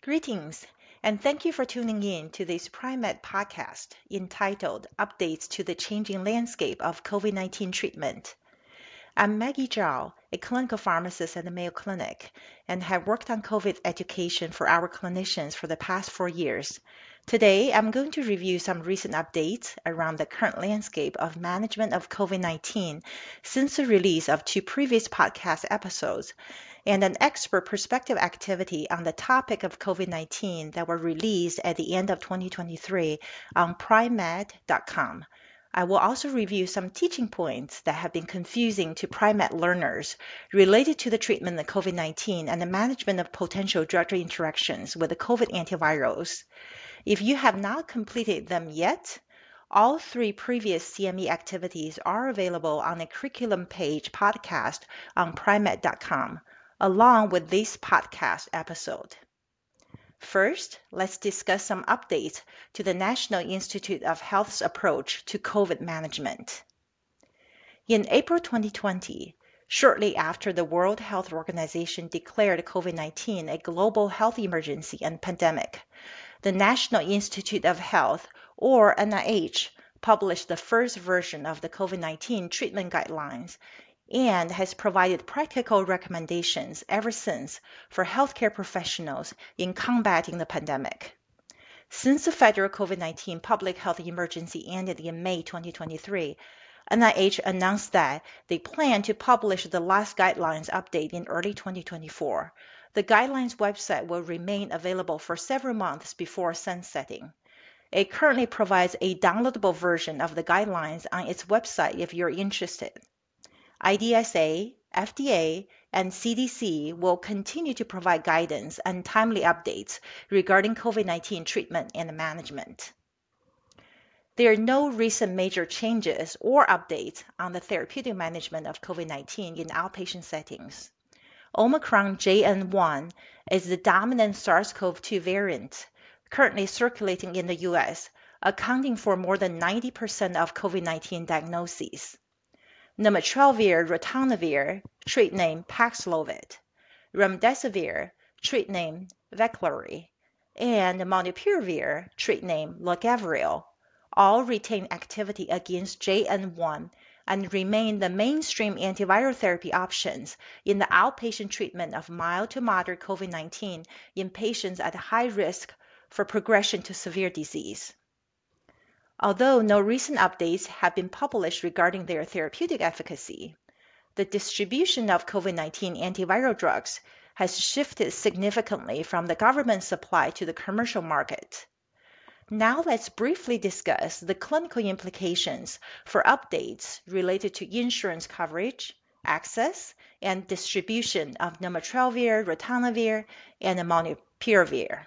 Greetings, and thank you for tuning in to this PriMed podcast entitled Updates to the Changing Landscape of COVID-19 Treatment. I'm Maggie Zhao, a clinical pharmacist at the Mayo Clinic, and have worked on COVID education for our clinicians for the past 4 years. Today, I'm going to review some recent updates around the current landscape of management of COVID-19 since the release of 2 previous podcast episodes, and an expert perspective activity on the topic of COVID-19 that were released at the end of 2023 on primed.com. I will also review some teaching points that have been confusing to PriMed learners related to the treatment of COVID-19 and the management of potential drug-drug interactions with the COVID antivirals. If you have not completed them yet, all 3 previous CME activities are available on a curriculum page podcast on primed.com, along with this podcast episode. First, let's discuss some updates to the National Institute of Health's approach to COVID management. In April 2020, shortly after the World Health Organization declared COVID-19 a global health emergency and pandemic, the National Institute of Health, or NIH, published the first version of the COVID-19 treatment guidelines and has provided practical recommendations ever since for healthcare professionals in combating the pandemic. Since the federal COVID-19 public health emergency ended in May 2023, NIH announced that they plan to publish the last guidelines update in early 2024. The guidelines website will remain available for several months before sunsetting. It currently provides a downloadable version of the guidelines on its website if you're interested. IDSA, FDA, and CDC will continue to provide guidance and timely updates regarding COVID-19 treatment and management. There are no recent major changes or updates on the therapeutic management of COVID-19 in outpatient settings. Omicron JN1 is the dominant SARS-CoV-2 variant currently circulating in the U.S., accounting for more than 90% of COVID-19 diagnoses. Nirmatrelvir/ritonavir, trade name Paxlovid, remdesivir, trade name Veklury, and molnupiravir, trade name Lagevrio, all retain activity against JN1 and remain the mainstream antiviral therapy options in the outpatient treatment of mild to moderate COVID-19 in patients at high risk for progression to severe disease. Although no recent updates have been published regarding their therapeutic efficacy, the distribution of COVID-19 antiviral drugs has shifted significantly from the government supply to the commercial market. Now let's briefly discuss the clinical implications for updates related to insurance coverage, access, and distribution of nirmatrelvir, ritonavir, and molnupiravir.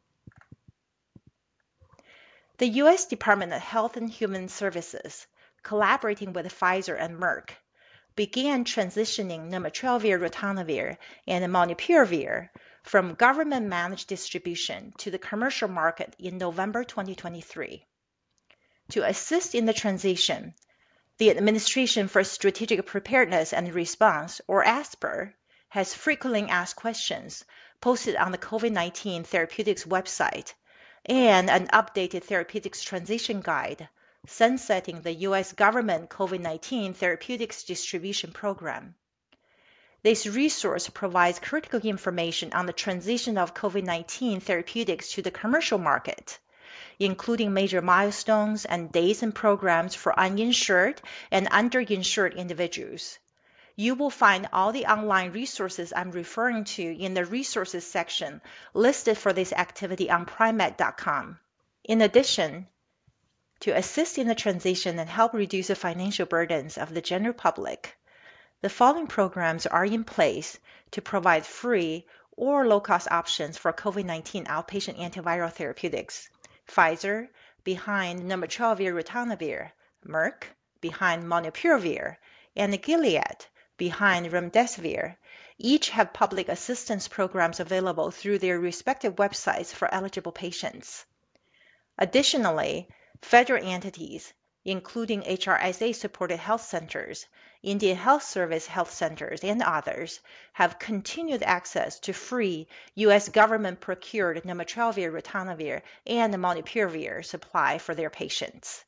The U.S. Department of Health and Human Services, collaborating with Pfizer and Merck, began transitioning nirmatrelvir/ritonavir and molnupiravir from government-managed distribution to the commercial market in November 2023. To assist in the transition, the Administration for Strategic Preparedness and Response, or ASPR, has frequently asked questions posted on the COVID-19 Therapeutics website and an updated therapeutics transition guide, sunsetting the U.S. government COVID-19 therapeutics distribution program. This resource provides critical information on the transition of COVID-19 therapeutics to the commercial market, including major milestones and dates and programs for uninsured and underinsured individuals. You will find all the online resources I'm referring to in the resources section listed for this activity on primed.com. In addition, to assist in the transition and help reduce the financial burdens of the general public, the following programs are in place to provide free or low-cost options for COVID-19 outpatient antiviral therapeutics. Pfizer, behind nirmatrelvir/ritonavir, Merck, behind molnupiravir, and Gilead, behind remdesivir, each have public assistance programs available through their respective websites for eligible patients. Additionally, federal entities, including HRSA-supported health centers Indian Health Service health centers, and others have continued access to free U.S. government-procured nirmatrelvir, ritonavir, and molnupiravir supply for their patients.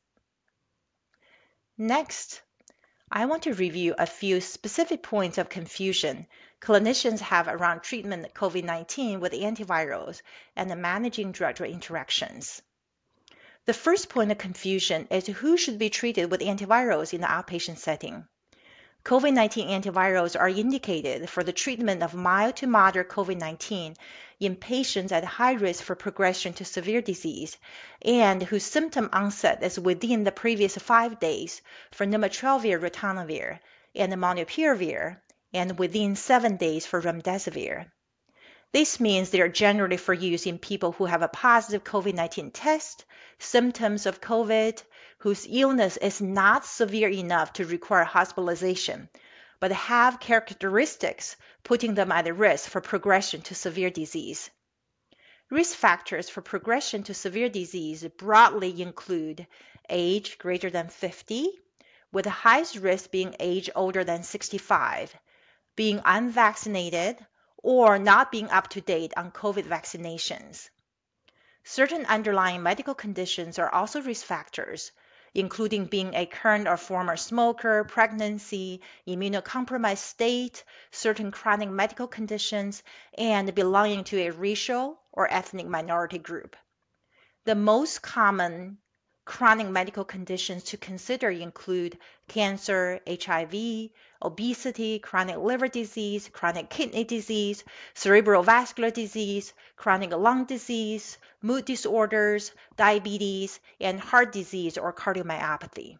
Next, I want to review a few specific points of confusion clinicians have around treatment of COVID-19 with antivirals and managing drug-drug interactions. The first point of confusion is who should be treated with antivirals in the outpatient setting. COVID-19 antivirals are indicated for the treatment of mild to moderate COVID-19 in patients at high risk for progression to severe disease and whose symptom onset is within the previous 5 days for nirmatrelvir, ritonavir, and molnupiravir, and within 7 days for remdesivir. This means they are generally for use in people who have a positive COVID-19 test, symptoms of COVID, whose illness is not severe enough to require hospitalization, but have characteristics putting them at risk for progression to severe disease. Risk factors for progression to severe disease broadly include age greater than 50, with the highest risk being age older than 65, being unvaccinated, or not being up to date on COVID vaccinations. Certain underlying medical conditions are also risk factors, including being a current or former smoker, pregnancy, immunocompromised state, certain chronic medical conditions, and belonging to a racial or ethnic minority group. The most common chronic medical conditions to consider include cancer, HIV, obesity, chronic liver disease, chronic kidney disease, cerebrovascular disease, chronic lung disease, mood disorders, diabetes, and heart disease or cardiomyopathy.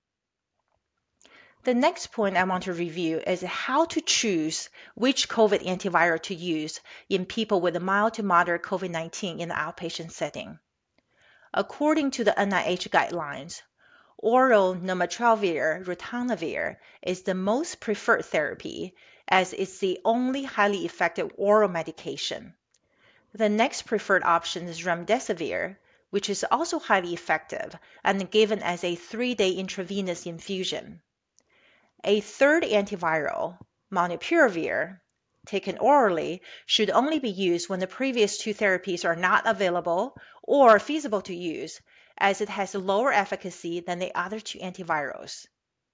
The next point I want to review is how to choose which COVID antiviral to use in people with mild to moderate COVID-19 in the outpatient setting. According to the NIH guidelines, oral nirmatrelvir, ritonavir is the most preferred therapy as it's the only highly effective oral medication. The next preferred option is remdesivir, which is also highly effective and given as a 3-day intravenous infusion. A third antiviral, molnupiravir, taken orally, should only be used when the previous 2 therapies are not available or feasible to use, as it has lower efficacy than the other 2 antivirals.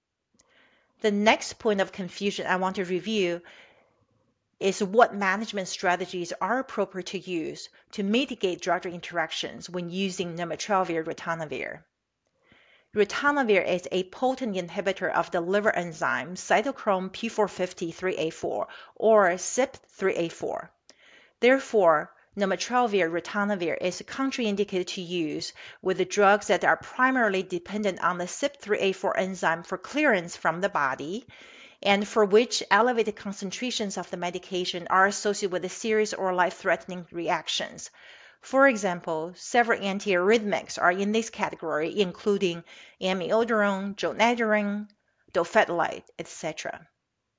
The next point of confusion I want to review is what management strategies are appropriate to use to mitigate drug-drug interactions when using nirmatrelvir, ritonavir. Ritonavir is a potent inhibitor of the liver enzyme cytochrome P450-3A4 or CYP3A4. Therefore, nirmatrelvir, ritonavir is contraindicated to use with the drugs that are primarily dependent on the CYP3A4 enzyme for clearance from the body and for which elevated concentrations of the medication are associated with a serious or life-threatening reactions. For example, several antiarrhythmics are in this category, including amiodarone, jonadirine, dofetilide, etc.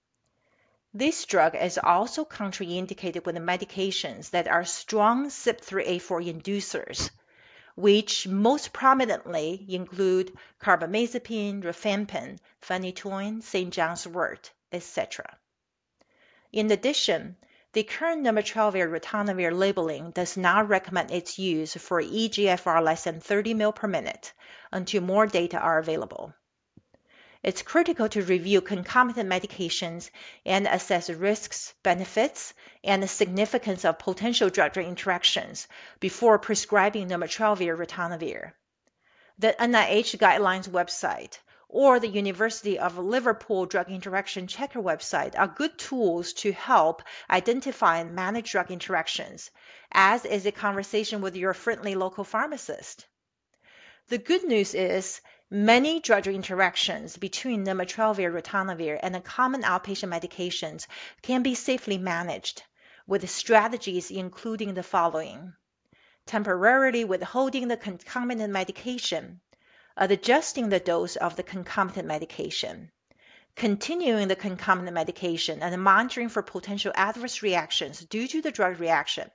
This drug is also contraindicated with medications that are strong CYP3A4 inducers, which most prominently include carbamazepine, rifampin, phenytoin, St. John's wort, etc. In addition, the current nirmatrelvir, ritonavir labeling does not recommend its use for eGFR less than 30 ml per minute until more data are available. It's critical to review concomitant medications and assess risks, benefits, and the significance of potential drug-drug interactions before prescribing nirmatrelvir, ritonavir. The NIH guidelines website or the University of Liverpool Drug Interaction Checker website are good tools to help identify and manage drug interactions, as is a conversation with your friendly local pharmacist. The good news is many drug-drug interactions between nirmatrelvir, ritonavir, and the common outpatient medications can be safely managed with strategies including the following: temporarily withholding the concomitant medication, adjusting the dose of the concomitant medication, continuing the concomitant medication and monitoring for potential adverse reactions due to the drug reaction,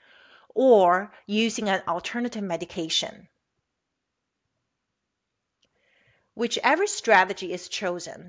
or using an alternative medication. Whichever strategy is chosen,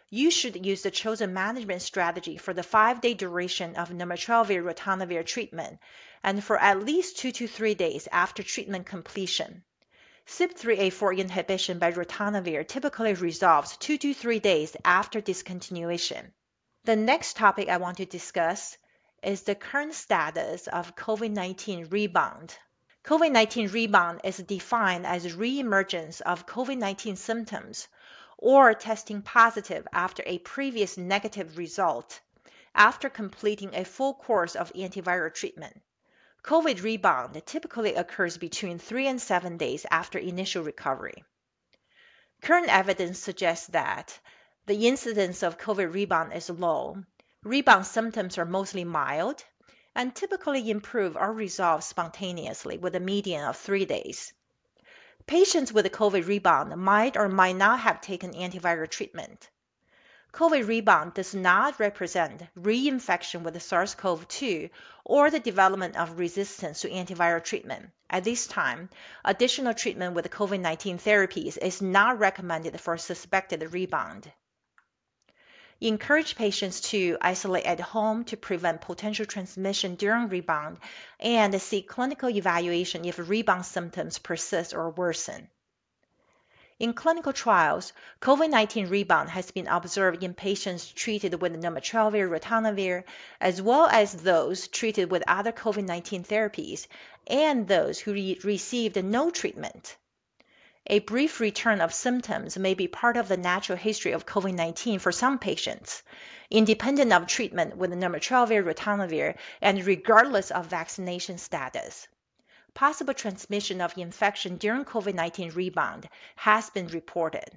you should use the chosen management strategy for the 5-day duration of nirmatrelvir-ritonavir treatment and for at least 2 to 3 days after treatment completion. CYP3A4 inhibition by ritonavir typically resolves 2 to 3 days after discontinuation. The next topic I want to discuss is the current status of COVID-19 rebound. COVID-19 rebound is defined as reemergence of COVID-19 symptoms or testing positive after a previous negative result after completing a full course of antiviral treatment. COVID rebound typically occurs between 3 and 7 days after initial recovery. Current evidence suggests that the incidence of COVID rebound is low. Rebound symptoms are mostly mild and typically improve or resolve spontaneously with a median of 3 days. Patients with a COVID rebound might or might not have taken antiviral treatment. COVID rebound does not represent reinfection with SARS-CoV-2 or the development of resistance to antiviral treatment. At this time, additional treatment with COVID-19 therapies is not recommended for suspected rebound. Encourage patients to isolate at home to prevent potential transmission during rebound and seek clinical evaluation if rebound symptoms persist or worsen. In clinical trials, COVID-19 rebound has been observed in patients treated with nirmatrelvir-ritonavir, as well as those treated with other COVID-19 therapies, and those who received no treatment. A brief return of symptoms may be part of the natural history of COVID-19 for some patients, independent of treatment with nirmatrelvir-ritonavir and regardless of vaccination status. Possible transmission of infection during COVID-19 rebound has been reported.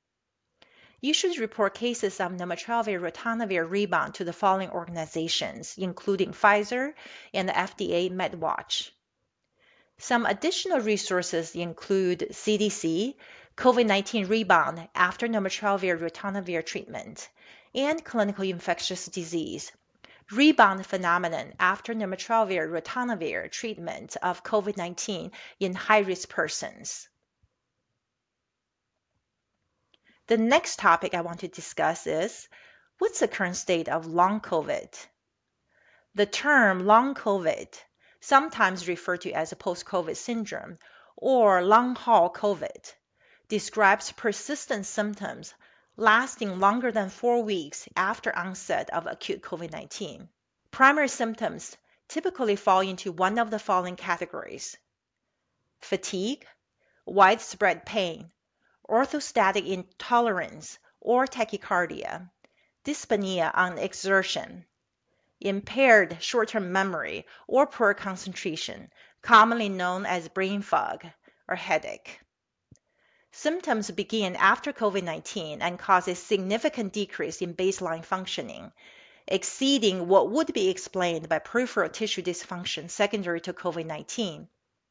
You should report cases of nirmatrelvir-ritonavir rebound to the following organizations, including Pfizer and the FDA MedWatch. Some additional resources include CDC, COVID-19 rebound after nirmatrelvir-ritonavir treatment, and clinical infectious disease. Rebound phenomenon after nirmatrelvir-ritonavir treatment of COVID-19 in high-risk persons. The next topic I want to discuss is, what's the current state of long COVID? The term long COVID, sometimes referred to as a post-COVID syndrome or long-haul COVID, describes persistent symptoms lasting longer than 4 weeks after onset of acute COVID-19. Primary symptoms typically fall into one of the following categories: fatigue, widespread pain, orthostatic intolerance or tachycardia, dyspnea on exertion, impaired short-term memory or poor concentration, commonly known as brain fog or headache. Symptoms begin after COVID-19 and cause a significant decrease in baseline functioning, exceeding what would be explained by peripheral tissue dysfunction secondary to COVID-19.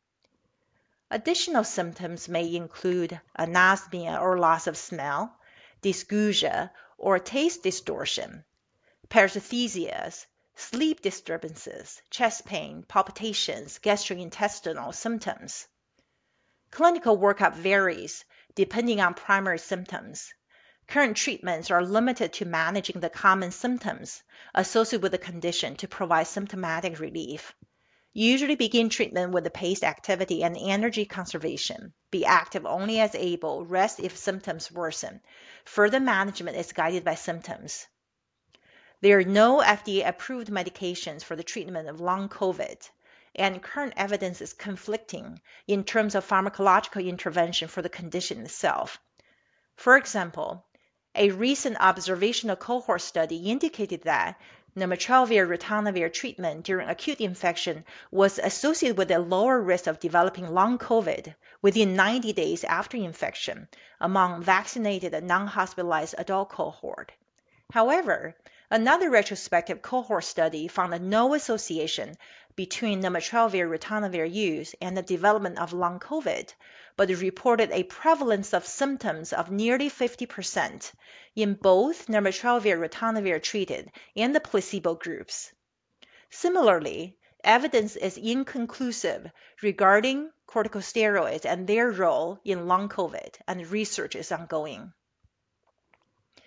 Additional symptoms may include anosmia or loss of smell, dysgeusia or taste distortion, paresthesias, sleep disturbances, chest pain, palpitations, gastrointestinal symptoms. Clinical workup varies depending on primary symptoms. Current treatments are limited to managing the common symptoms associated with the condition to provide symptomatic relief. Usually begin treatment with the paced activity and energy conservation. Be active only as able, rest if symptoms worsen. Further management is guided by symptoms. There are no FDA-approved medications for the treatment of long COVID, and current evidence is conflicting in terms of pharmacological intervention for the condition itself. For example, a recent observational cohort study indicated that nirmatrelvir-ritonavir treatment during acute infection was associated with a lower risk of developing long COVID within 90 days after infection among vaccinated and non-hospitalized adult cohort. However, another retrospective cohort study found no association between nirmatrelvir-ritonavir use and the development of long COVID, but reported a prevalence of symptoms of nearly 50% in both nirmatrelvir-ritonavir treated and the placebo groups. Similarly, evidence is inconclusive regarding corticosteroids and their role in long COVID, and research is ongoing.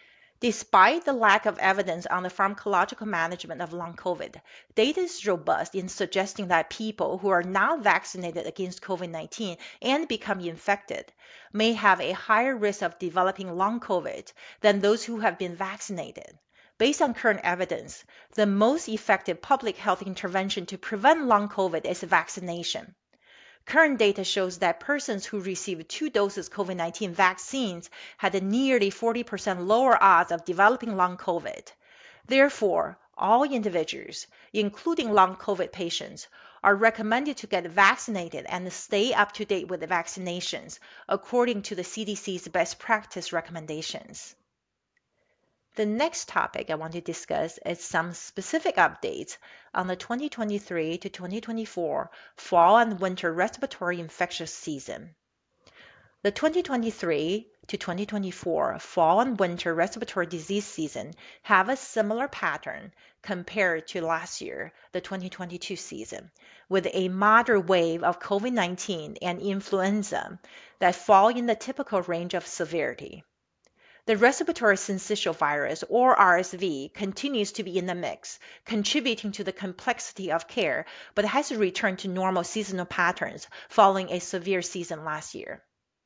Despite the lack of evidence on the pharmacological management of long COVID, data is robust in suggesting that people who are not vaccinated against COVID-19 and become infected may have a higher risk of developing long COVID than those who have been vaccinated. Based on current evidence, the most effective public health intervention to prevent long COVID is vaccination. Current data shows that persons who received 2 doses COVID-19 vaccines had a nearly 40% lower odds of developing long COVID. Therefore, all individuals, including long COVID patients, are recommended to get vaccinated and stay up to date with the vaccinations, according to the CDC's best practice recommendations. The next topic I want to discuss is some specific updates on the 2023 to 2024 fall and winter respiratory infectious season. The 2023 to 2024 fall and winter respiratory disease season have a similar pattern compared to last year, the 2022 season, with a moderate wave of COVID-19 and influenza that fall in the typical range of severity. The respiratory syncytial virus, or RSV, continues to be in the mix, contributing to the complexity of care, but has returned to normal seasonal patterns following a severe season last year.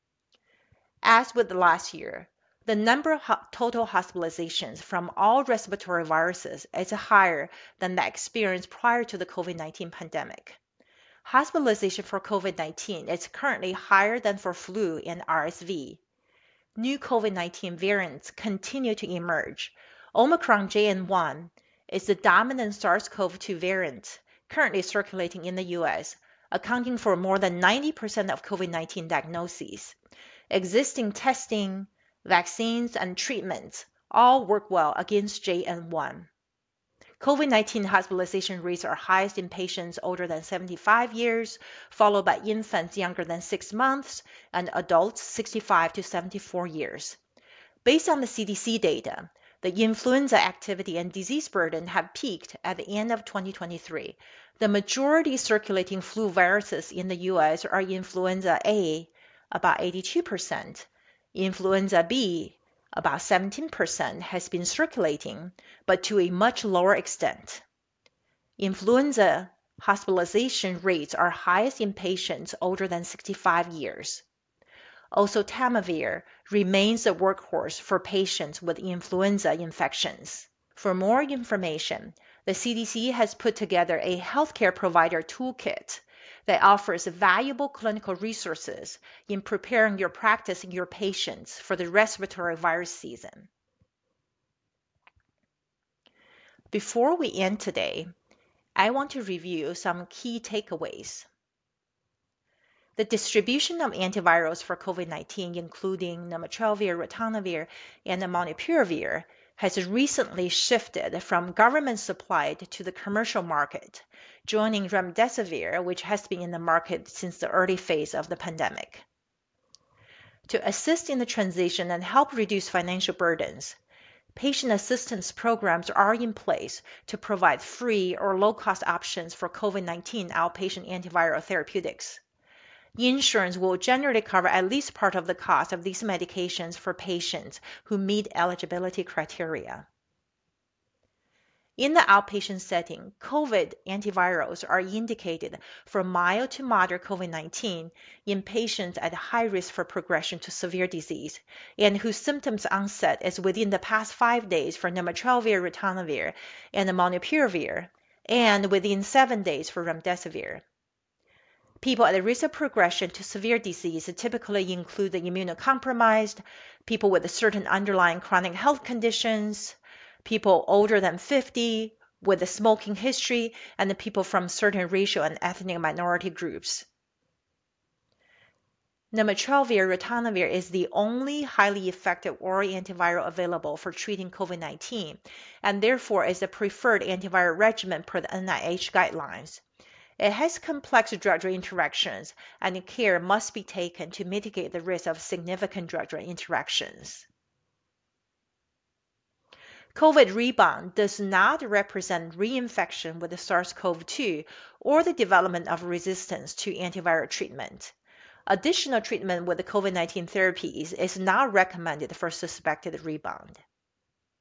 As with last year, the number of total hospitalizations from all respiratory viruses is higher than that experienced prior to the COVID-19 pandemic. Hospitalization for COVID-19 is currently higher than for flu and RSV. New COVID-19 variants continue to emerge. Omicron JN1 is the dominant SARS-CoV-2 variant currently circulating in the U.S., accounting for more than 90% of COVID-19 diagnoses. Existing testing, vaccines, and treatments all work well against JN1. COVID-19 hospitalization rates are highest in patients older than 75 years, followed by infants younger than 6 months, and adults 65 to 74 years. Based on the CDC data, the influenza activity and disease burden have peaked at the end of 2023. The majority circulating flu viruses in the U.S. are influenza A, about 82%, influenza B, about 17%, has been circulating, but to a much lower extent. Influenza hospitalization rates are highest in patients older than 65 years. Oseltamivir remains a workhorse for patients with influenza infections. For more information, the CDC has put together a healthcare provider toolkit that offers valuable clinical resources in preparing your practice and your patients for the respiratory virus season. Before we end today, I want to review some key takeaways. The distribution of antivirals for COVID-19, including nirmatrelvir, ritonavir, and molnupiravir, has recently shifted from government-supplied to the commercial market, joining remdesivir, which has been in the market since the early phase of the pandemic. To assist in the transition and help reduce financial burdens, patient assistance programs are in place to provide free or low-cost options for COVID-19 outpatient antiviral therapeutics. Insurance will generally cover at least part of the cost of these medications for patients who meet eligibility criteria. In the outpatient setting, COVID antivirals are indicated for mild to moderate COVID-19 in patients at high risk for progression to severe disease and whose symptoms onset is within the past 5 days for nirmatrelvir, ritonavir, and molnupiravir, and within 7 days for remdesivir. People at risk of progression to severe disease typically include the immunocompromised, people with certain underlying chronic health conditions, people older than 50 with a smoking history, and the people from certain racial and ethnic minority groups. Nirmatrelvir ritonavir is the only highly effective oral antiviral available for treating COVID-19, and therefore is the preferred antiviral regimen per the NIH guidelines. It has complex drug-drug interactions, and care must be taken to mitigate the risk of significant drug-drug interactions. COVID rebound does not represent reinfection with the SARS-CoV-2 or the development of resistance to antiviral treatment. Additional treatment with the COVID-19 therapies is not recommended for suspected rebound.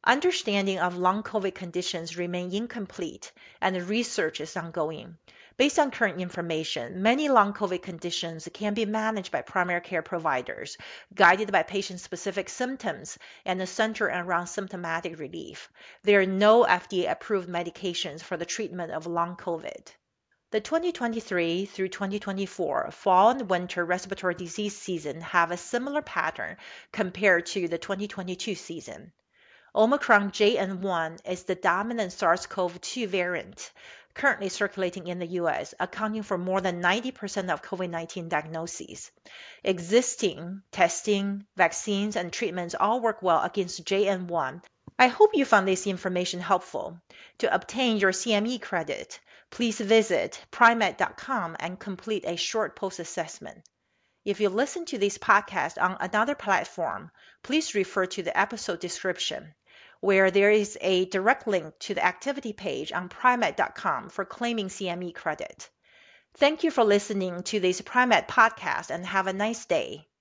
Understanding of long COVID conditions remain incomplete, and research is ongoing. Based on current information, many long COVID conditions can be managed by primary care providers, guided by patient-specific symptoms and centered around symptomatic relief. There are no FDA-approved medications for the treatment of long COVID. The 2023 through 2024 fall and winter respiratory disease season have a similar pattern compared to the 2022 season. Omicron JN1 is the dominant SARS-CoV-2 variant currently circulating in the U.S., accounting for more than 90% of COVID-19 diagnoses. Existing testing, vaccines, and treatments all work well against JN1. I hope you found this information helpful. To obtain your CME credit, please visit primed.com and complete a short post-assessment. If you listen to this podcast on another platform, please refer to the episode description, where there is a direct link to the activity page on primed.com for claiming CME credit. Thank you for listening to this Primed podcast and have a nice day.